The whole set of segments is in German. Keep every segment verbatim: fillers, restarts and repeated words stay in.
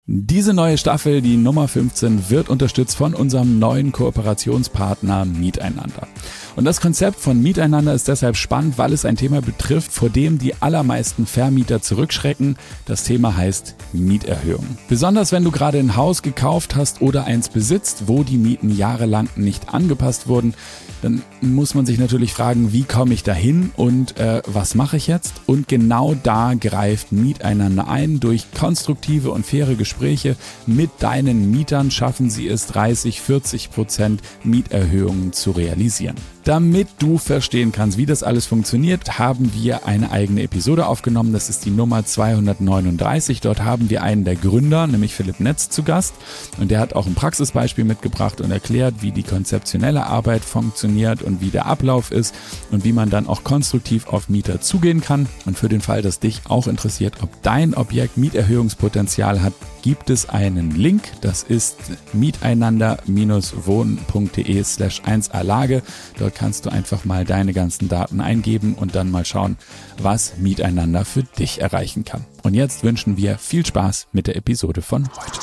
Diese neue Staffel, die Nummer fünfzehn, wird unterstützt von unserem neuen Kooperationspartner Mieteinander. Und das Konzept von Mieteinander ist deshalb spannend, weil es ein Thema betrifft, vor dem die allermeisten Vermieter zurückschrecken. Das Thema heißt Mieterhöhung. Besonders wenn du gerade ein Haus gekauft hast oder eins besitzt, wo die Mieten jahrelang nicht angepasst wurden, dann muss man sich natürlich fragen, wie komme ich dahin und äh, was mache ich jetzt? Und genau da greift Mieteinander ein. Durch konstruktive und faire Gespräche mit deinen Mietern schaffen sie es, dreißig, vierzig Prozent Mieterhöhungen zu realisieren. Damit du verstehen kannst, wie das alles funktioniert, haben wir eine eigene Episode aufgenommen. Das ist die Nummer zweihundertneununddreißig. Dort haben wir einen der Gründer, nämlich Philipp Netz, zu Gast. Und der hat auch ein Praxisbeispiel mitgebracht und erklärt, wie die konzeptionelle Arbeit funktioniert und wie der Ablauf ist und wie man dann auch konstruktiv auf Mieter zugehen kann. Und für den Fall, dass dich auch interessiert, ob dein Objekt Mieterhöhungspotenzial hat, gibt es einen Link. Das ist miteinander-wohnen.de slash 1a Lage. Dort kannst du einfach mal deine ganzen Daten eingeben und dann mal schauen, was Miteinander für dich erreichen kann. Und jetzt wünschen wir viel Spaß mit der Episode von heute.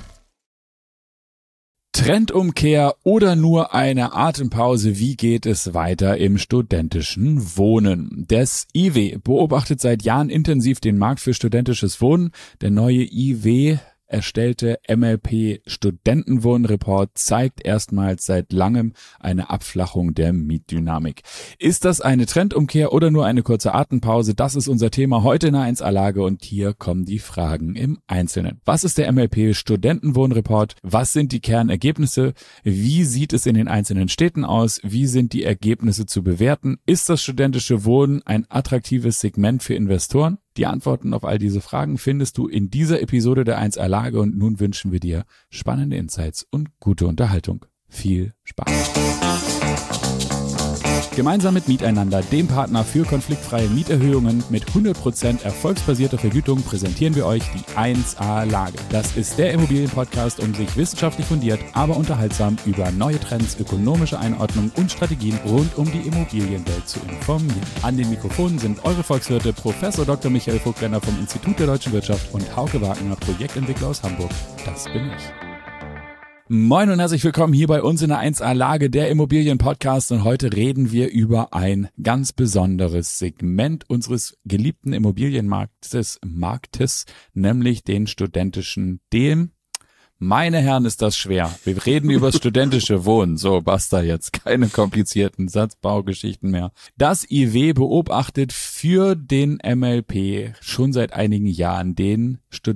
Trendumkehr oder nur eine Atempause, wie geht es weiter im studentischen Wohnen? Das I W beobachtet seit Jahren intensiv den Markt für studentisches Wohnen. Der neue I W erstellte M L P-Studentenwohnreport zeigt erstmals seit langem eine Abflachung der Mietdynamik. Ist das eine Trendumkehr oder nur eine kurze Atempause? Das ist unser Thema heute in der eins A Lage und hier kommen die Fragen im Einzelnen. Was ist der M L P-Studentenwohnreport? Was sind die Kernergebnisse? Wie sieht es in den einzelnen Städten aus? Wie sind die Ergebnisse zu bewerten? Ist das studentische Wohnen ein attraktives Segment für Investoren? Die Antworten auf all diese Fragen findest du in dieser Episode der eins A Lage und nun wünschen wir dir spannende Insights und gute Unterhaltung. Viel Spaß! Gemeinsam mit Mieteinander, dem Partner für konfliktfreie Mieterhöhungen mit hundert Prozent erfolgsbasierter Vergütung, präsentieren wir euch die eins A Lage. Das ist der Immobilienpodcast, um sich wissenschaftlich fundiert, aber unterhaltsam über neue Trends, ökonomische Einordnung und Strategien rund um die Immobilienwelt zu informieren. An den Mikrofonen sind eure Volkswirte Professor Doktor Michael Vogtländer vom Institut der Deutschen Wirtschaft und Hauke Wagner, Projektentwickler aus Hamburg. Das bin ich. Moin und herzlich willkommen hier bei uns in der eins A Lage, der Immobilien-Podcast, und heute reden wir über ein ganz besonderes Segment unseres geliebten Immobilienmarktes, Marktes, nämlich den studentischen, dem, meine Herren, ist das schwer. Wir reden über das studentische Wohnen. So, basta jetzt. Keine komplizierten Satzbaugeschichten mehr. Das I W beobachtet für den M L P schon seit einigen Jahren den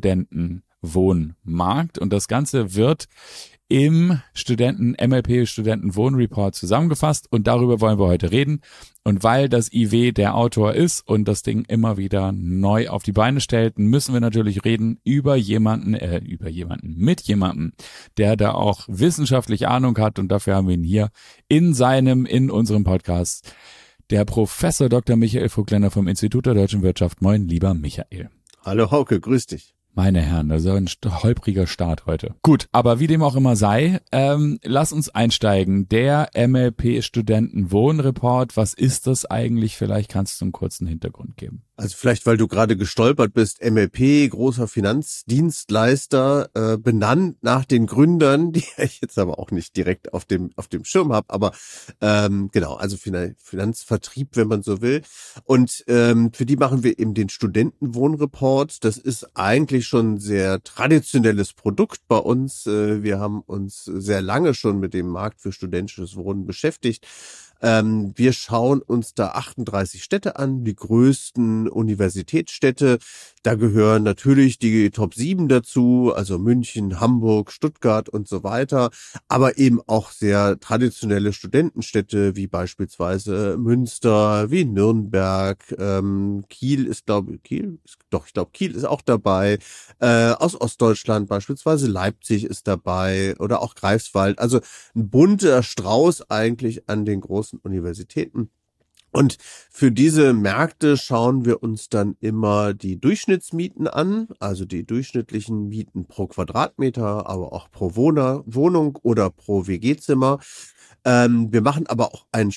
Studentenwohnmarkt und das Ganze wird im Studenten M L P Studentenwohnreport zusammengefasst und darüber wollen wir heute reden. Und weil das I W der Autor ist und das Ding immer wieder neu auf die Beine stellt, müssen wir natürlich reden über jemanden, äh, über jemanden, mit jemandem, der da auch wissenschaftlich Ahnung hat, und dafür haben wir ihn hier in seinem, in unserem Podcast, der Professor Doktor Michael Vogtländer vom Institut der Deutschen Wirtschaft. Moin, lieber Michael. Hallo Hauke, grüß dich. Meine Herren, das ist ein holpriger Start heute. Gut, aber wie dem auch immer sei, ähm, lass uns einsteigen. Der M L P-Studentenwohnreport, was ist das eigentlich? Vielleicht kannst du einen kurzen Hintergrund geben. Also vielleicht, weil du gerade gestolpert bist, M L P, großer Finanzdienstleister, äh, benannt nach den Gründern, die ich jetzt aber auch nicht direkt auf dem auf dem Schirm habe, aber ähm, genau, also Finanzvertrieb, wenn man so will. Und ähm, für die machen wir eben den Studentenwohnreport. Das ist eigentlich schon ein sehr traditionelles Produkt bei uns. Äh, wir haben uns sehr lange schon mit dem Markt für studentisches Wohnen beschäftigt. Ähm, wir schauen uns da achtunddreißig Städte an, die größten Universitätsstädte. Da gehören natürlich die Top sieben dazu, also München, Hamburg, Stuttgart und so weiter, aber eben auch sehr traditionelle Studentenstädte wie beispielsweise Münster, wie Nürnberg, ähm, Kiel ist, glaube ich, Kiel, ist, doch, ich glaube, Kiel ist auch dabei, äh, aus Ostdeutschland beispielsweise Leipzig ist dabei oder auch Greifswald, also ein bunter Strauß eigentlich an den großen Universitäten. Und für diese Märkte schauen wir uns dann immer die Durchschnittsmieten an, also die durchschnittlichen Mieten pro Quadratmeter, aber auch pro Wohner, Wohnung oder pro W G-Zimmer. Ähm, wir machen aber auch einen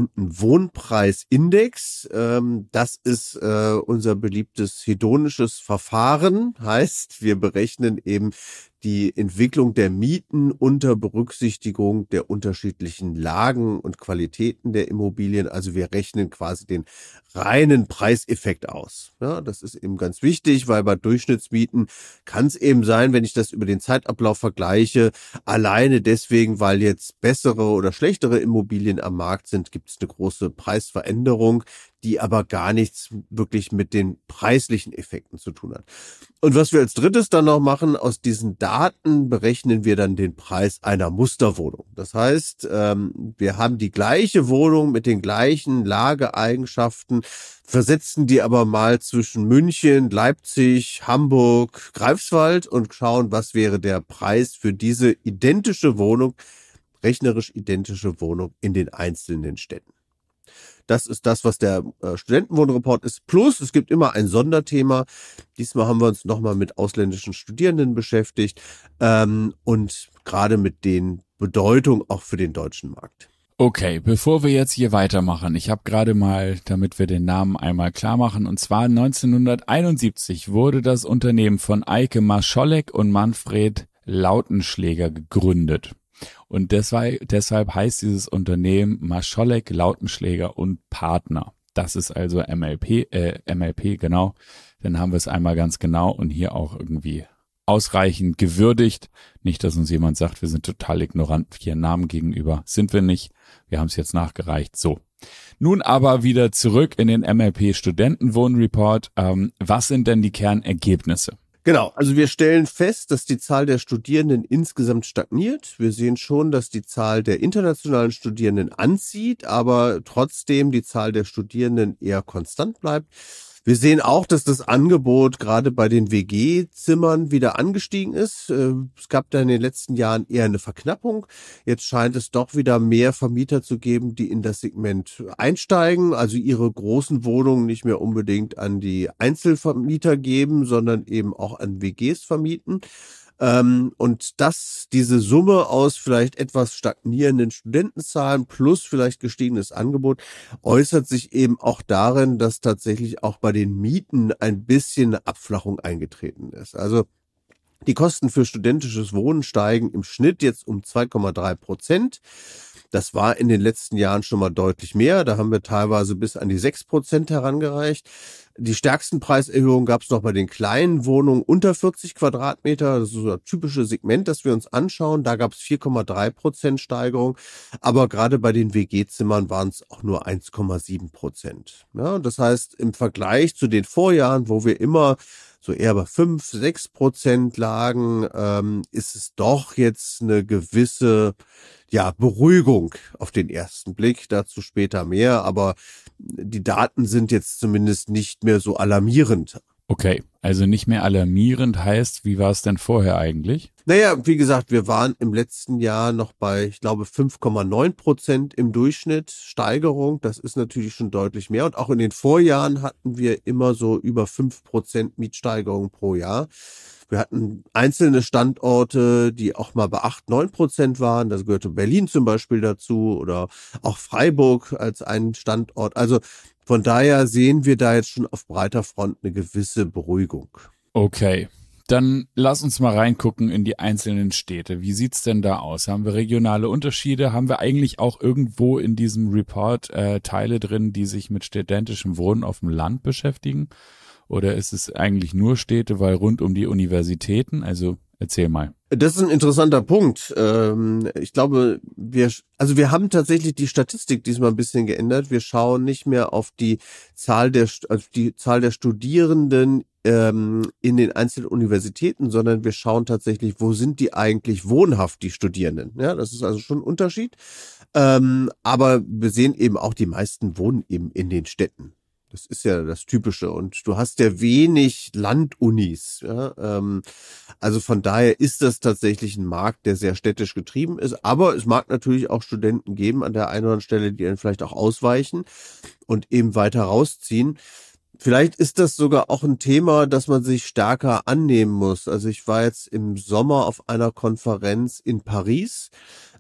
Studentenwohnpreisindex. Ähm, das ist äh, unser beliebtes hedonisches Verfahren. Heißt, wir berechnen eben die Entwicklung der Mieten unter Berücksichtigung der unterschiedlichen Lagen und Qualitäten der Immobilien. Also wir rechnen quasi den reinen Preiseffekt aus. Ja, das ist eben ganz wichtig, weil bei Durchschnittsmieten kann es eben sein, wenn ich das über den Zeitablauf vergleiche, alleine deswegen, weil jetzt bessere oder schlechtere Immobilien am Markt sind, gibt es eine große Preisveränderung, die aber gar nichts wirklich mit den preislichen Effekten zu tun hat. Und was wir als drittes dann noch machen, aus diesen Daten berechnen wir dann den Preis einer Musterwohnung. Das heißt, ähm, wir haben die gleiche Wohnung mit den gleichen Lageeigenschaften, versetzen die aber mal zwischen München, Leipzig, Hamburg, Greifswald und schauen, was wäre der Preis für diese identische Wohnung, rechnerisch identische Wohnung in den einzelnen Städten. Das ist das, was der äh, Studentenwohnreport ist. Plus, es gibt immer ein Sonderthema. Diesmal haben wir uns nochmal mit ausländischen Studierenden beschäftigt ähm, und gerade mit den Bedeutung auch für den deutschen Markt. Okay, bevor wir jetzt hier weitermachen, ich habe gerade mal, damit wir den Namen einmal klar machen, und zwar neunzehnhunderteinundsiebzig wurde das Unternehmen von Eike Marscholek und Manfred Lautenschläger gegründet. Und deshalb, deshalb heißt dieses Unternehmen Marscholek, Lautenschläger und Partner. Das ist also M L P, äh, M L P, genau. Dann haben wir es einmal ganz genau und hier auch irgendwie ausreichend gewürdigt. Nicht, dass uns jemand sagt, wir sind total ignorant hier Namen gegenüber. Sind wir nicht. Wir haben es jetzt nachgereicht. So. Nun aber wieder zurück in den M L P Studentenwohnreport. Ähm, was sind denn die Kernergebnisse? Genau, also wir stellen fest, dass die Zahl der Studierenden insgesamt stagniert. Wir sehen schon, dass die Zahl der internationalen Studierenden anzieht, aber trotzdem die Zahl der Studierenden eher konstant bleibt. Wir sehen auch, dass das Angebot gerade bei den W G-Zimmern wieder angestiegen ist. Es gab da in den letzten Jahren eher eine Verknappung. Jetzt scheint es doch wieder mehr Vermieter zu geben, die in das Segment einsteigen, also ihre großen Wohnungen nicht mehr unbedingt an die Einzelvermieter geben, sondern eben auch an W Gs vermieten. Ähm, und das, diese Summe aus vielleicht etwas stagnierenden Studentenzahlen plus vielleicht gestiegenes Angebot äußert sich eben auch darin, dass tatsächlich auch bei den Mieten ein bisschen eine Abflachung eingetreten ist. Also die Kosten für studentisches Wohnen steigen im Schnitt jetzt um zwei Komma drei Prozent. Das war in den letzten Jahren schon mal deutlich mehr. Da haben wir teilweise bis an die sechs Prozent herangereicht. Die stärksten Preiserhöhungen gab es noch bei den kleinen Wohnungen unter vierzig Quadratmeter. Das ist so das typische Segment, das wir uns anschauen. Da gab es vier Komma drei Prozent Steigerung. Aber gerade bei den W G-Zimmern waren es auch nur eins Komma sieben Prozent. Ja, das heißt, im Vergleich zu den Vorjahren, wo wir immer so eher bei fünf, sechs Prozent lagen, ähm, ist es doch jetzt eine gewisse ja, Beruhigung auf den ersten Blick, dazu später mehr, aber die Daten sind jetzt zumindest nicht mehr so alarmierend. Okay, also nicht mehr alarmierend heißt, wie war es denn vorher eigentlich? Naja, wie gesagt, wir waren im letzten Jahr noch bei, ich glaube, fünf Komma neun Prozent im Durchschnitt Steigerung. Das ist natürlich schon deutlich mehr. Und auch in den Vorjahren hatten wir immer so über fünf Prozent Mietsteigerung pro Jahr. Wir hatten einzelne Standorte, die auch mal bei acht, neun Prozent waren. Das gehörte Berlin zum Beispiel dazu oder auch Freiburg als einen Standort. Also von daher sehen wir da jetzt schon auf breiter Front eine gewisse Beruhigung. Okay, dann lass uns mal reingucken in die einzelnen Städte. Wie sieht's denn da aus? Haben wir regionale Unterschiede? Haben wir eigentlich auch irgendwo in diesem Report äh, Teile drin, die sich mit studentischem Wohnen auf dem Land beschäftigen? Oder ist es eigentlich nur Städte, weil rund um die Universitäten? Also erzähl mal. Das ist ein interessanter Punkt. Ich glaube, wir, also wir haben tatsächlich die Statistik diesmal ein bisschen geändert. Wir schauen nicht mehr auf die Zahl der, also die Zahl der Studierenden in den einzelnen Universitäten, sondern wir schauen tatsächlich, wo sind die eigentlich wohnhaft, die Studierenden. Ja, das ist also schon ein Unterschied. Aber wir sehen eben auch, die meisten wohnen eben in den Städten. Das ist ja das Typische und du hast ja wenig Landunis. Ja? Ähm, also von daher ist das tatsächlich ein Markt, der sehr städtisch getrieben ist. Aber es mag natürlich auch Studenten geben an der einen oder anderen Stelle, die dann vielleicht auch ausweichen und eben weiter rausziehen. Vielleicht ist das sogar auch ein Thema, das man sich stärker annehmen muss. Also ich war jetzt im Sommer auf einer Konferenz in Paris.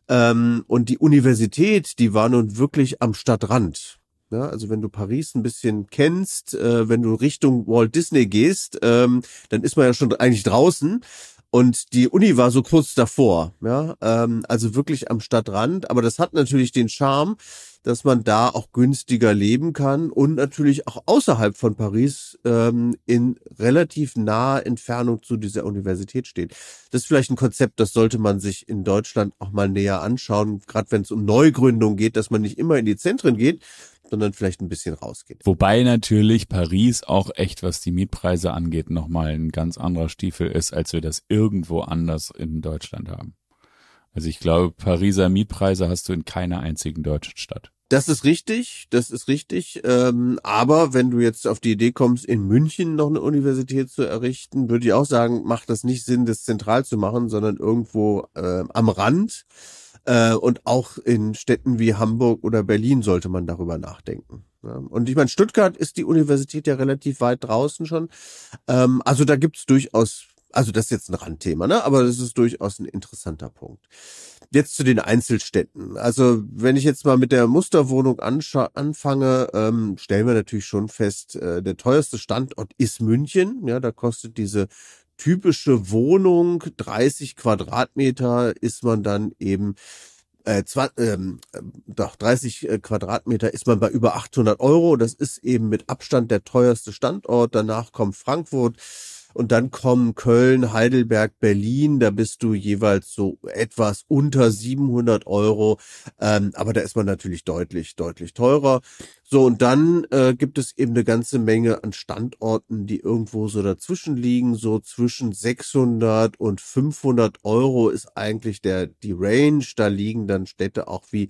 Ähm, und die Universität, die war nun wirklich am Stadtrand. Ja, also wenn du Paris ein bisschen kennst, äh, wenn du Richtung Walt Disney gehst, ähm, dann ist man ja schon eigentlich draußen. Und die Uni war so kurz davor, ja, ähm, also wirklich am Stadtrand. Aber das hat natürlich den Charme, dass man da auch günstiger leben kann und natürlich auch außerhalb von Paris ähm, in relativ naher Entfernung zu dieser Universität steht. Das ist vielleicht ein Konzept, das sollte man sich in Deutschland auch mal näher anschauen, gerade wenn es um Neugründung geht, dass man nicht immer in die Zentren geht, sondern vielleicht ein bisschen rausgeht. Wobei natürlich Paris auch echt, was die Mietpreise angeht, nochmal ein ganz anderer Stiefel ist, als wir das irgendwo anders in Deutschland haben. Also ich glaube, Pariser Mietpreise hast du in keiner einzigen deutschen Stadt. Das ist richtig, das ist richtig. Ähm, aber wenn du jetzt auf die Idee kommst, in München noch eine Universität zu errichten, würde ich auch sagen, macht das nicht Sinn, das zentral zu machen, sondern irgendwo äh, am Rand. Äh, und auch in Städten wie Hamburg oder Berlin sollte man darüber nachdenken. Ja. Und ich meine, Stuttgart ist die Universität ja relativ weit draußen schon. Ähm, also da gibt's durchaus, also das ist jetzt ein Randthema, ne? Aber das ist durchaus ein interessanter Punkt. Jetzt zu den Einzelstädten. Also wenn ich jetzt mal mit der Musterwohnung anscha- anfange, ähm, stellen wir natürlich schon fest, äh, der teuerste Standort ist München. Ja, da kostet diese typische Wohnung, dreißig Quadratmeter, ist man dann eben, äh, zwar, ähm, doch, dreißig Quadratmeter ist man bei über achthundert Euro. Das ist eben mit Abstand der teuerste Standort. Danach kommt Frankfurt. Und dann kommen Köln, Heidelberg, Berlin, da bist du jeweils so etwas unter siebenhundert Euro, ähm, aber da ist man natürlich deutlich, deutlich teurer. So, und dann äh, gibt es eben eine ganze Menge an Standorten, die irgendwo so dazwischen liegen, so zwischen sechshundert und fünfhundert Euro ist eigentlich der die Range. Da liegen dann Städte auch wie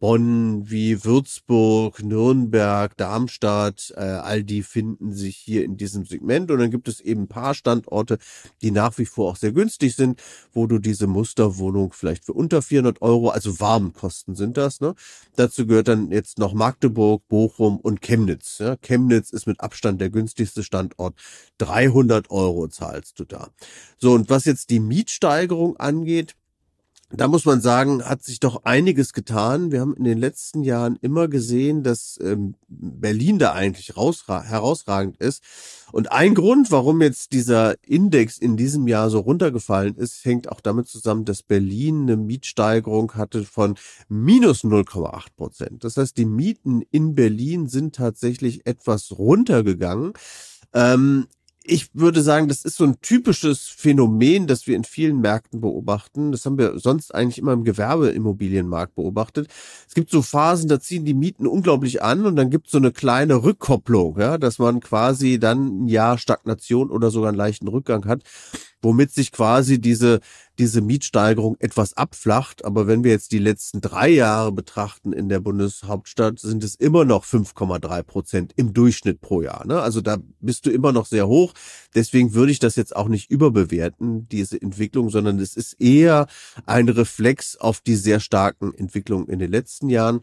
Bonn, wie Würzburg, Nürnberg, Darmstadt, äh, all die finden sich hier in diesem Segment. Und dann gibt es eben ein paar Standorte, die nach wie vor auch sehr günstig sind, wo du diese Musterwohnung vielleicht für unter vierhundert Euro, also Warenkosten sind das, ne? Dazu gehört dann jetzt noch Magdeburg, Bochum und Chemnitz. Ja? Chemnitz ist mit Abstand der günstigste Standort. dreihundert Euro zahlst du da. So, und was jetzt die Mietsteigerung angeht, da muss man sagen, hat sich doch einiges getan. Wir haben in den letzten Jahren immer gesehen, dass ähm, Berlin da eigentlich rausra- herausragend ist. Und ein Grund, warum jetzt dieser Index in diesem Jahr so runtergefallen ist, hängt auch damit zusammen, dass Berlin eine Mietsteigerung hatte von minus null Komma acht Prozent. Das heißt, die Mieten in Berlin sind tatsächlich etwas runtergegangen. Ähm, Ich würde sagen, das ist so ein typisches Phänomen, das wir in vielen Märkten beobachten. Das haben wir sonst eigentlich immer im Gewerbeimmobilienmarkt beobachtet. Es gibt so Phasen, da ziehen die Mieten unglaublich an und dann gibt es so eine kleine Rückkopplung, ja, dass man quasi dann ein Jahr Stagnation oder sogar einen leichten Rückgang hat, womit sich quasi diese diese Mietsteigerung etwas abflacht. Aber wenn wir jetzt die letzten drei Jahre betrachten in der Bundeshauptstadt, sind es immer noch fünf Komma drei Prozent im Durchschnitt pro Jahr. Ne? Also da bist du immer noch sehr hoch. Deswegen würde ich das jetzt auch nicht überbewerten, diese Entwicklung, sondern es ist eher ein Reflex auf die sehr starken Entwicklungen in den letzten Jahren.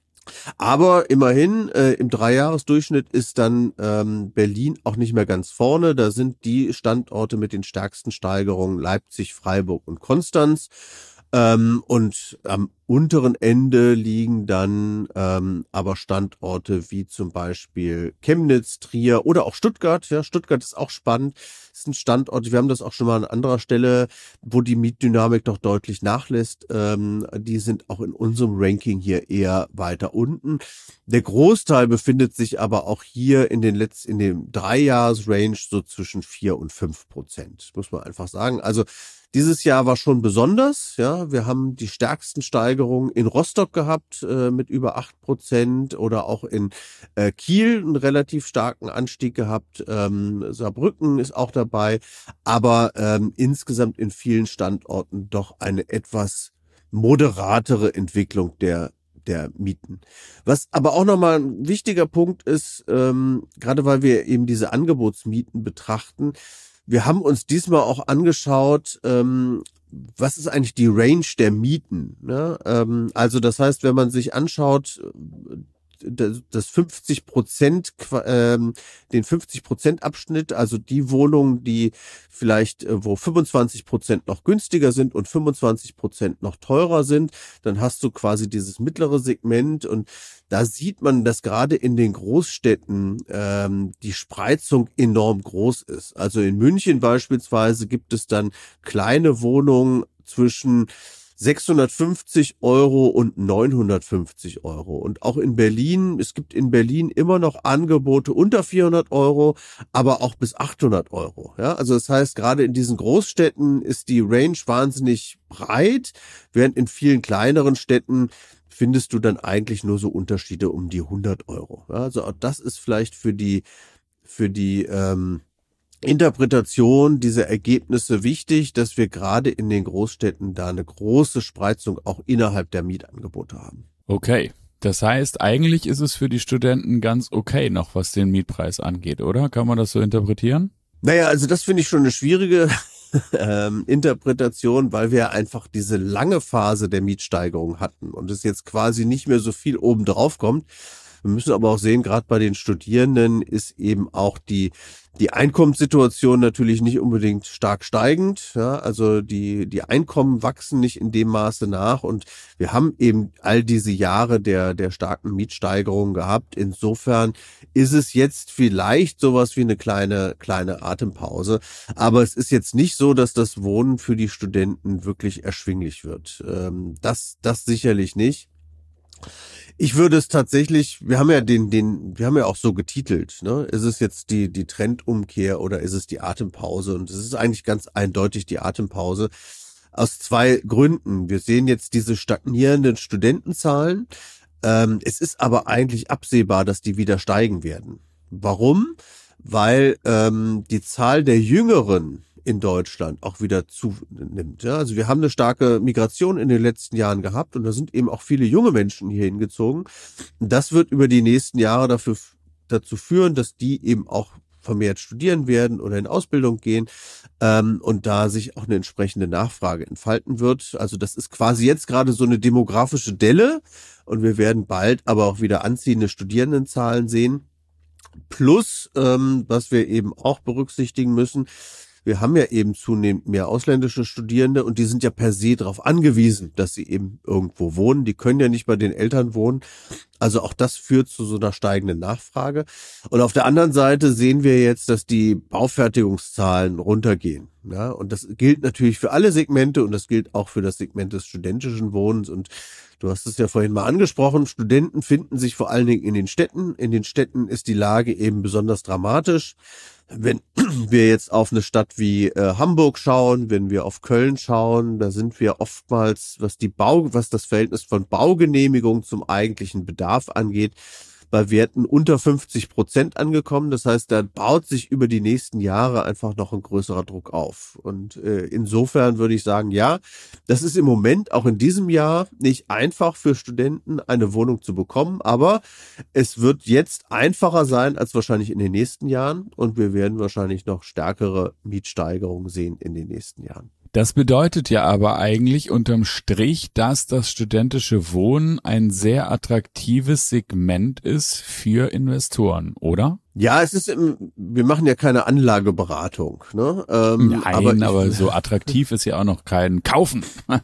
Aber immerhin, äh, im Dreijahresdurchschnitt ist dann ähm, Berlin auch nicht mehr ganz vorne. Da sind die Standorte mit den stärksten Steigerungen Leipzig, Freiburg und Konstanz. Ähm, und am unteren Ende liegen dann ähm, aber Standorte wie zum Beispiel Chemnitz, Trier oder auch Stuttgart. Ja, Stuttgart ist auch spannend. Das sind Standorte, wir haben das auch schon mal an anderer Stelle, wo die Mietdynamik doch deutlich nachlässt. Ähm, die sind auch in unserem Ranking hier eher weiter unten. Der Großteil befindet sich aber auch hier in den letzten, in dem Dreijahres-Range so zwischen vier und fünf Prozent, muss man einfach sagen. Also dieses Jahr war schon besonders, ja. Wir haben die stärksten Steigerungen in Rostock gehabt äh, mit über acht Prozent oder auch in äh, Kiel einen relativ starken Anstieg gehabt. Ähm, Saarbrücken ist auch dabei, aber ähm, insgesamt in vielen Standorten doch eine etwas moderatere Entwicklung der der Mieten. Was aber auch nochmal ein wichtiger Punkt ist, ähm, gerade weil wir eben diese Angebotsmieten betrachten, wir haben uns diesmal auch angeschaut, ähm, was ist eigentlich die Range der Mieten? Ne? Ähm, also das heißt, wenn man sich anschaut, das fünfzig Prozent, ähm, den fünfzig Prozent Abschnitt, also die Wohnungen, die vielleicht, wo fünfundzwanzig Prozent noch günstiger sind und fünfundzwanzig Prozent noch teurer sind, dann hast du quasi dieses mittlere Segment und da sieht man, dass gerade in den Großstädten ähm, die Spreizung enorm groß ist. Also in München beispielsweise gibt es dann kleine Wohnungen zwischen sechshundertfünfzig Euro und neunhundertfünfzig Euro. Und auch in Berlin, es gibt in Berlin immer noch Angebote unter vierhundert Euro, aber auch bis achthundert Euro. Ja, also das heißt, gerade in diesen Großstädten ist die Range wahnsinnig breit, während in vielen kleineren Städten findest du dann eigentlich nur so Unterschiede um die hundert Euro. Ja, also auch das ist vielleicht für die, für die, ähm, Interpretation dieser Ergebnisse wichtig, dass wir gerade in den Großstädten da eine große Spreizung auch innerhalb der Mietangebote haben. Okay, das heißt, eigentlich ist es für die Studenten ganz okay noch, was den Mietpreis angeht, oder? Kann man das so interpretieren? Naja, also das finde ich schon eine schwierige ähm, Interpretation, weil wir einfach diese lange Phase der Mietsteigerung hatten und es jetzt quasi nicht mehr so viel obendrauf kommt. Wir müssen aber auch sehen, gerade bei den Studierenden ist eben auch die die Einkommenssituation natürlich nicht unbedingt stark steigend. Ja, also die die Einkommen wachsen nicht in dem Maße nach und wir haben eben all diese Jahre der der starken Mietsteigerung gehabt. Insofern ist es jetzt vielleicht sowas wie eine kleine kleine Atempause, aber es ist jetzt nicht so, dass das Wohnen für die Studenten wirklich erschwinglich wird. Ähm, das das sicherlich nicht. Ich würde es tatsächlich, wir haben ja den, den, wir haben ja auch so getitelt, ne? Ist es jetzt die, die Trendumkehr oder ist es die Atempause? Und es ist eigentlich ganz eindeutig die Atempause. Aus zwei Gründen. Wir sehen jetzt diese stagnierenden Studentenzahlen. Ähm, es ist aber eigentlich absehbar, dass die wieder steigen werden. Warum? Weil ähm, die Zahl der Jüngeren in Deutschland auch wieder zunimmt. Ja, also wir haben eine starke Migration in den letzten Jahren gehabt und da sind eben auch viele junge Menschen hier hingezogen. Das wird über die nächsten Jahre dafür, dazu führen, dass die eben auch vermehrt studieren werden oder in Ausbildung gehen ähm, und da sich auch eine entsprechende Nachfrage entfalten wird. Also das ist quasi jetzt gerade so eine demografische Delle und wir werden bald aber auch wieder anziehende Studierendenzahlen sehen. Plus, ähm, was wir eben auch berücksichtigen müssen, wir haben ja eben zunehmend mehr ausländische Studierende und die sind ja per se darauf angewiesen, dass sie eben irgendwo wohnen. Die können ja nicht bei den Eltern wohnen. Also auch das führt zu so einer steigenden Nachfrage. Und auf der anderen Seite sehen wir jetzt, dass die Baufertigungszahlen runtergehen. Ja, und das gilt natürlich für alle Segmente und das gilt auch für das Segment des studentischen Wohnens. Und du hast es ja vorhin mal angesprochen, Studenten finden sich vor allen Dingen in den Städten. In den Städten ist die Lage eben besonders dramatisch. Wenn wir jetzt auf eine Stadt wie äh, Hamburg schauen, wenn wir auf Köln schauen, da sind wir oftmals, was die Bau, was das Verhältnis von Baugenehmigung zum eigentlichen Bedarf angeht, bei Werten unter fünfzig Prozent angekommen. Das heißt, da baut sich über die nächsten Jahre einfach noch ein größerer Druck auf. Und äh, insofern würde ich sagen, ja, das ist im Moment auch in diesem Jahr nicht einfach für Studenten, eine Wohnung zu bekommen. Aber es wird jetzt einfacher sein als wahrscheinlich in den nächsten Jahren. Und wir werden wahrscheinlich noch stärkere Mietsteigerungen sehen in den nächsten Jahren. Das bedeutet ja aber eigentlich unterm Strich, dass das studentische Wohnen ein sehr attraktives Segment ist für Investoren, oder? Ja, es ist, im, wir machen ja keine Anlageberatung, ne? Ähm, Nein, aber, ich, aber so attraktiv ist ja auch noch kein Kaufen.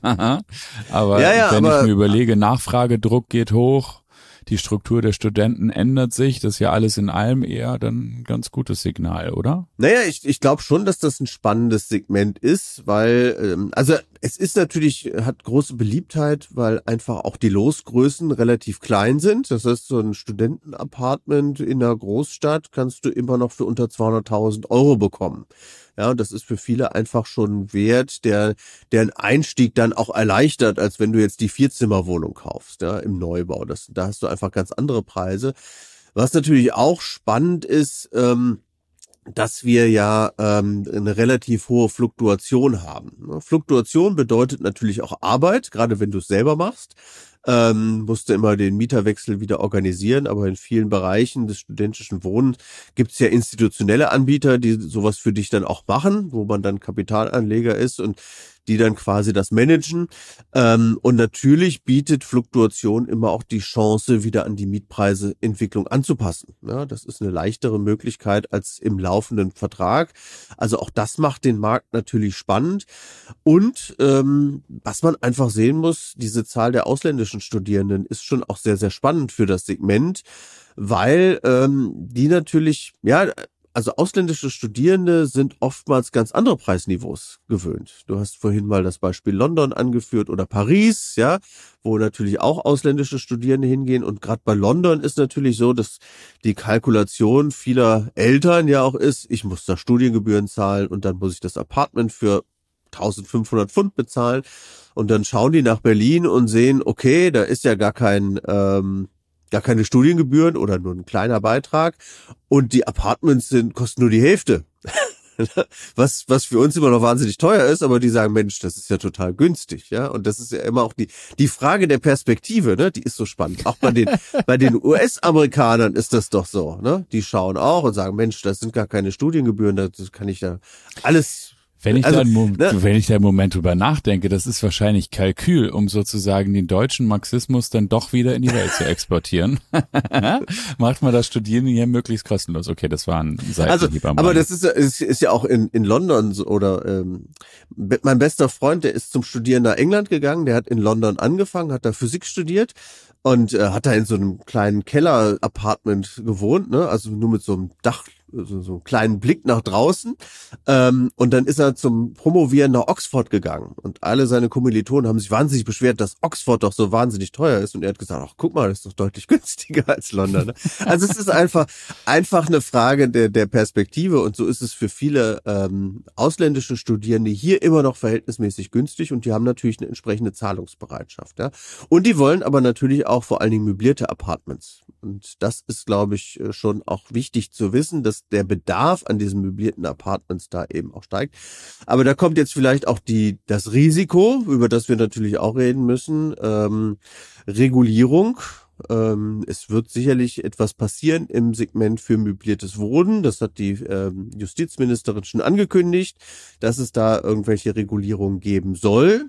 aber ja, ja, wenn aber, ich mir überlege, Nachfragedruck geht hoch, die Struktur der Studenten ändert sich, das ist ja alles in allem eher dann ein ganz gutes Signal, oder? Naja, ich, ich glaube schon, dass das ein spannendes Segment ist, weil, ähm, also es ist natürlich, hat große Beliebtheit, weil einfach auch die Losgrößen relativ klein sind. Das heißt, so ein Studentenapartment in einer Großstadt kannst du immer noch für unter zweihunderttausend Euro bekommen. Ja, und das ist für viele einfach schon ein Wert, der, der einen Einstieg dann auch erleichtert, als wenn du jetzt die Vierzimmerwohnung kaufst, ja, im Neubau. Das, da hast du einfach ganz andere Preise. Was natürlich auch spannend ist, ähm, dass wir ja ähm, eine relativ hohe Fluktuation haben. Fluktuation bedeutet natürlich auch Arbeit, gerade wenn du es selber machst. Ähm, musst du immer den Mieterwechsel wieder organisieren, aber in vielen Bereichen des studentischen Wohnens gibt es ja institutionelle Anbieter, die sowas für dich dann auch machen, wo man dann Kapitalanleger ist und die dann quasi das managen. Ähm, und natürlich bietet Fluktuation immer auch die Chance, wieder an die Mietpreiseentwicklung anzupassen. Ja, das ist eine leichtere Möglichkeit als im laufenden Vertrag. Also auch das macht den Markt natürlich spannend. Und ähm, was man einfach sehen muss, diese Zahl der ausländischen Studierenden ist schon auch sehr, sehr spannend für das Segment, weil ähm, die natürlich, ja, also ausländische Studierende sind oftmals ganz andere Preisniveaus gewöhnt. Du hast vorhin mal das Beispiel London angeführt oder Paris, ja, wo natürlich auch ausländische Studierende hingehen. Und gerade bei London ist natürlich so, dass die Kalkulation vieler Eltern ja auch ist, ich muss da Studiengebühren zahlen und dann muss ich das Apartment für eintausendfünfhundert Pfund bezahlen. Und dann schauen die nach Berlin und sehen, okay, da ist ja gar kein... Ähm, gar keine Studiengebühren oder nur ein kleiner Beitrag und die Apartments sind kosten nur die Hälfte. was was für uns immer noch wahnsinnig teuer ist, aber die sagen, Mensch, das ist ja total günstig, ja? Und das ist ja immer auch die die Frage der Perspektive, ne, die ist so spannend. Auch bei den bei den U S-Amerikanern ist das doch so, ne? Die schauen auch und sagen, Mensch, das sind gar keine Studiengebühren, das kann ich ja alles. Wenn ich, also, da einen, ne? wenn ich da einen Moment drüber nachdenke, das ist wahrscheinlich Kalkül, um sozusagen den deutschen Marxismus dann doch wieder in die Welt zu exportieren. Macht man das Studieren hier möglichst kostenlos. Okay, das war ein Seitenhieb am Also, aber Rande. das ist, ist, ist ja auch in, in London so, oder ähm, mein bester Freund, der ist zum Studieren nach England gegangen, der hat in London angefangen, hat da Physik studiert und äh, hat da in so einem kleinen Keller-Apartment gewohnt, ne? Also nur mit so einem Dach, so, so einen kleinen Blick nach draußen. Ähm, und dann ist er zum Promovieren nach Oxford gegangen. Und alle seine Kommilitonen haben sich wahnsinnig beschwert, dass Oxford doch so wahnsinnig teuer ist. Und er hat gesagt, ach guck mal, das ist doch deutlich günstiger als London. Ne? Also es ist einfach einfach eine Frage der der Perspektive. Und so ist es für viele ähm, ausländische Studierende hier immer noch verhältnismäßig günstig. Und die haben natürlich eine entsprechende Zahlungsbereitschaft. Ja? Und die wollen aber natürlich auch vor allen Dingen möblierte Apartments. Und das ist, glaube ich, schon auch wichtig zu wissen, dass der Bedarf an diesen möblierten Apartments da eben auch steigt. Aber da kommt jetzt vielleicht auch die das Risiko, über das wir natürlich auch reden müssen, ähm, Regulierung. Ähm, es wird sicherlich etwas passieren im Segment für möbliertes Wohnen. Das hat die ähm, Justizministerin schon angekündigt, dass es da irgendwelche Regulierungen geben soll.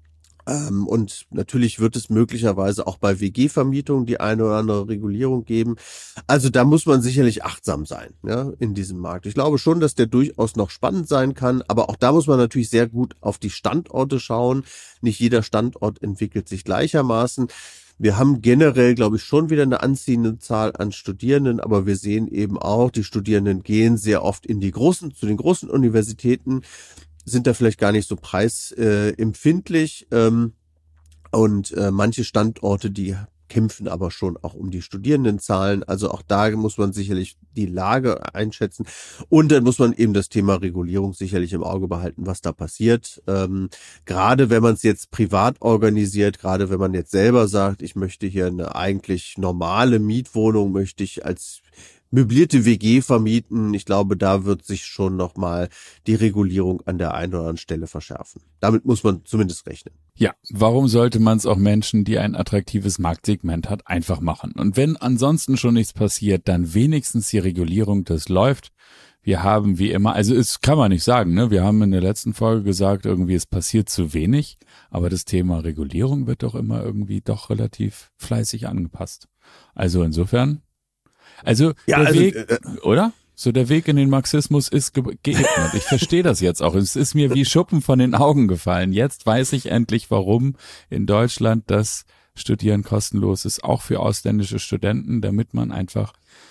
Ähm, und natürlich wird es möglicherweise auch bei W G-Vermietungen die eine oder andere Regulierung geben. Also da muss man sicherlich achtsam sein, ja, in diesem Markt. Ich glaube schon, dass der durchaus noch spannend sein kann, aber auch da muss man natürlich sehr gut auf die Standorte schauen. Nicht jeder Standort entwickelt sich gleichermaßen. Wir haben generell, glaube ich, schon wieder eine anziehende Zahl an Studierenden, aber wir sehen eben auch, die Studierenden gehen sehr oft in die großen, zu den großen Universitäten, sind da vielleicht gar nicht so preisempfindlich äh, ähm, und äh, manche Standorte, die kämpfen aber schon auch um die Studierendenzahlen. Also auch da muss man sicherlich die Lage einschätzen. Und dann muss man eben das Thema Regulierung sicherlich im Auge behalten, was da passiert. Ähm, gerade wenn man es jetzt privat organisiert, gerade wenn man jetzt selber sagt, ich möchte hier eine eigentlich normale Mietwohnung, möchte ich als möblierte W G vermieten. Ich glaube, da wird sich schon nochmal die Regulierung an der einen oder anderen Stelle verschärfen. Damit muss man zumindest rechnen. Ja, warum sollte man es auch Menschen, die ein attraktives Marktsegment hat, einfach machen? Und wenn ansonsten schon nichts passiert, dann wenigstens die Regulierung, das läuft. Wir haben wie immer, also es kann man nicht sagen, ne? Wir haben in der letzten Folge gesagt, irgendwie es passiert zu wenig, aber das Thema Regulierung wird doch immer irgendwie doch relativ fleißig angepasst. Also insofern, also ja, der also, Weg, äh, oder? So der Weg in den Marxismus ist ge- geebnet. Ich verstehe das jetzt auch. Es ist mir wie Schuppen von den Augen gefallen. Jetzt weiß ich endlich, warum in Deutschland das Studieren kostenlos ist, auch für ausländische Studenten, damit man einfach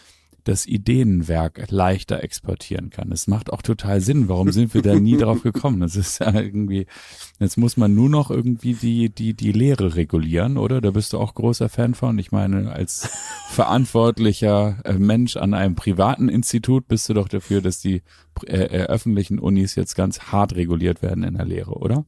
das Ideenwerk leichter exportieren kann. Es macht auch total Sinn. Warum sind wir da nie drauf gekommen? Das ist ja irgendwie, jetzt muss man nur noch irgendwie die, die, die Lehre regulieren, oder? Da bist du auch großer Fan von. Ich meine, als verantwortlicher Mensch an einem privaten Institut bist du doch dafür, dass die äh, äh, öffentlichen Unis jetzt ganz hart reguliert werden in der Lehre, oder?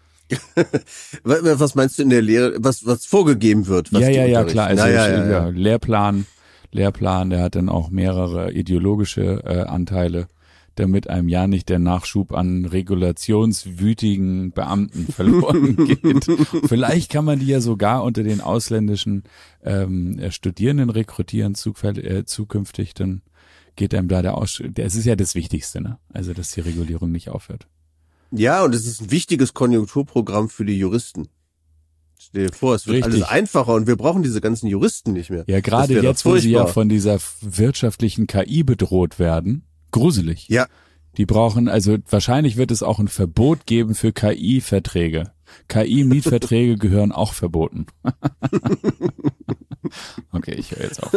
Was meinst du in der Lehre, was, was vorgegeben wird? Was ja, die ja, ja, unterrichten? klar. Also, Na, ja, ja, ja. ja, Lehrplan, Lehrplan, der hat dann auch mehrere ideologische äh, Anteile, damit einem ja nicht der Nachschub an regulationswütigen Beamten verloren geht. Vielleicht kann man die ja sogar unter den ausländischen ähm, Studierenden rekrutieren, zugfäll- äh, zukünftig, dann geht einem da der Ausschluss. Es ist ja das Wichtigste, ne? Also, dass die Regulierung nicht aufhört. Ja, und es ist ein wichtiges Konjunkturprogramm für die Juristen. Stell dir vor, es wird Richtig. alles einfacher und wir brauchen diese ganzen Juristen nicht mehr. Ja, gerade jetzt, wo sie ja von dieser wirtschaftlichen K I bedroht werden. Gruselig. Ja. Die brauchen, also wahrscheinlich wird es auch ein Verbot geben für K I-Verträge. K I-Mietverträge gehören auch verboten. Okay, ich höre jetzt auf.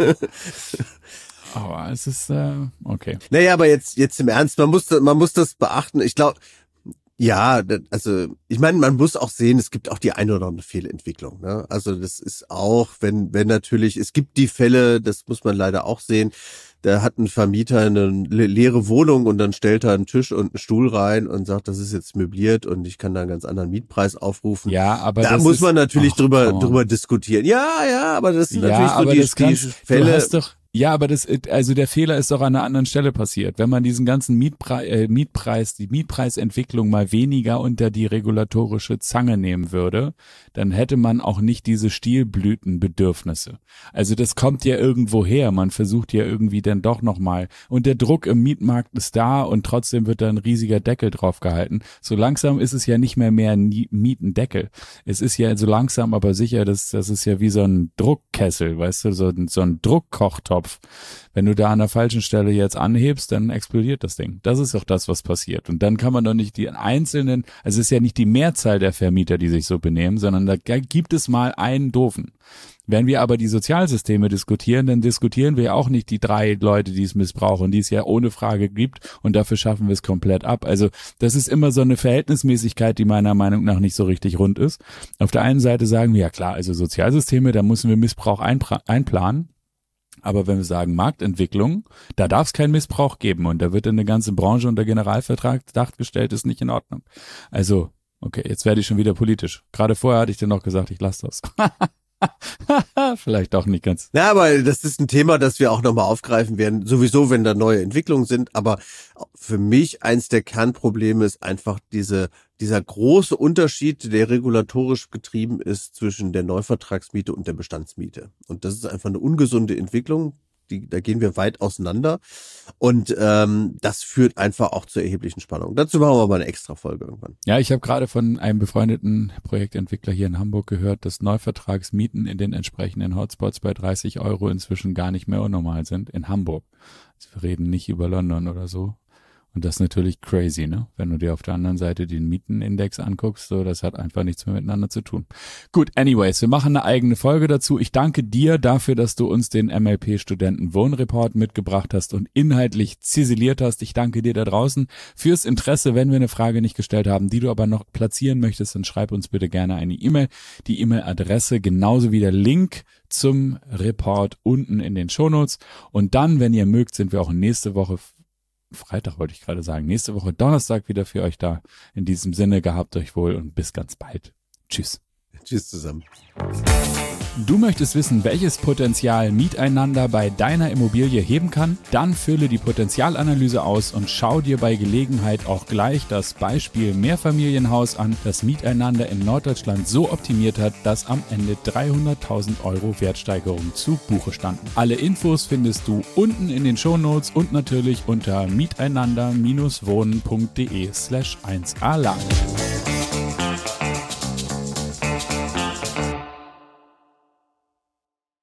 Aber es ist, äh, okay. Naja, aber jetzt, jetzt im Ernst, man muss, man muss das beachten. Ich glaube, ja, also ich meine, man muss auch sehen, es gibt auch die eine oder andere Fehlentwicklung. Ne? Also das ist auch, wenn wenn natürlich, es gibt die Fälle, das muss man leider auch sehen, da hat ein Vermieter eine leere Wohnung und dann stellt er einen Tisch und einen Stuhl rein und sagt, das ist jetzt möbliert und ich kann da einen ganz anderen Mietpreis aufrufen. Ja, aber da das muss ist, man natürlich ach, drüber drüber diskutieren. Ja, ja, aber das sind ja, natürlich so aber die, das kannst, die Fälle. Du hast doch, ja, aber das, also der Fehler ist doch an einer anderen Stelle passiert. Wenn man diesen ganzen Mietpreis, äh, Mietpreis, die Mietpreisentwicklung mal weniger unter die regulatorische Zange nehmen würde, dann hätte man auch nicht diese Stilblütenbedürfnisse. Also das kommt ja irgendwo her. Man versucht ja irgendwie dann doch nochmal. Und der Druck im Mietmarkt ist da und trotzdem wird da ein riesiger Deckel drauf gehalten. So langsam ist es ja nicht mehr mehr ein Mietendeckel. Es ist ja so langsam, aber sicher, das, das ist ja wie so ein Druckkessel, weißt du, so ein, so ein Druckkochtopf. Wenn du da an der falschen Stelle jetzt anhebst, dann explodiert das Ding. Das ist doch das, was passiert. Und dann kann man doch nicht die einzelnen, also es ist ja nicht die Mehrzahl der Vermieter, die sich so benehmen, sondern da gibt es mal einen Doofen. Wenn wir aber die Sozialsysteme diskutieren, dann diskutieren wir auch nicht die drei Leute, die es missbrauchen, die es ja ohne Frage gibt und dafür schaffen wir es komplett ab. Also das ist immer so eine Verhältnismäßigkeit, die meiner Meinung nach nicht so richtig rund ist. Auf der einen Seite sagen wir, ja klar, also Sozialsysteme, da müssen wir Missbrauch einpra- einplanen. Aber wenn wir sagen Marktentwicklung, da darf es keinen Missbrauch geben und da wird eine ganze Branche unter Generalverdacht gestellt, ist nicht in Ordnung. Also, okay, jetzt werde ich schon wieder politisch. Gerade vorher hatte ich dir noch gesagt, ich lasse das. Vielleicht auch nicht ganz. Ja, aber das ist ein Thema, das wir auch nochmal aufgreifen werden, sowieso, wenn da neue Entwicklungen sind. Aber für mich eins der Kernprobleme ist einfach diese dieser große Unterschied, der regulatorisch getrieben ist zwischen der Neuvertragsmiete und der Bestandsmiete. Und das ist einfach eine ungesunde Entwicklung. Die, da gehen wir weit auseinander. Und ähm, das führt einfach auch zu erheblichen Spannungen. Dazu machen wir aber eine extra Folge irgendwann. Ja, ich habe gerade von einem befreundeten Projektentwickler hier in Hamburg gehört, dass Neuvertragsmieten in den entsprechenden Hotspots bei dreißig Euro inzwischen gar nicht mehr unnormal sind. In Hamburg. Also wir reden nicht über London oder so. Und das ist natürlich crazy, ne? Wenn du dir auf der anderen Seite den Mietenindex anguckst, so, das hat einfach nichts mehr miteinander zu tun. Gut, anyways, wir machen eine eigene Folge dazu. Ich danke dir dafür, dass du uns den M L P-Studenten-Wohnreport mitgebracht hast und inhaltlich ziseliert hast. Ich danke dir da draußen fürs Interesse. Wenn wir eine Frage nicht gestellt haben, die du aber noch platzieren möchtest, dann schreib uns bitte gerne eine E-Mail. Die E-Mail-Adresse genauso wie der Link zum Report unten in den Shownotes. Und dann, wenn ihr mögt, sind wir auch nächste Woche Freitag wollte ich gerade sagen. Nächste Woche Donnerstag wieder für euch da. In diesem Sinne, gehabt euch wohl und bis ganz bald. Tschüss. Tschüss zusammen. Du möchtest wissen, welches Potenzial Miteinander bei deiner Immobilie heben kann? Dann fülle die Potenzialanalyse aus und schau dir bei Gelegenheit auch gleich das Beispiel Mehrfamilienhaus an, das Miteinander in Norddeutschland so optimiert hat, dass am Ende dreihunderttausend Euro Wertsteigerung zu Buche standen. Alle Infos findest du unten in den Shownotes und natürlich unter miteinander-wohnen.de slash 1a Laden.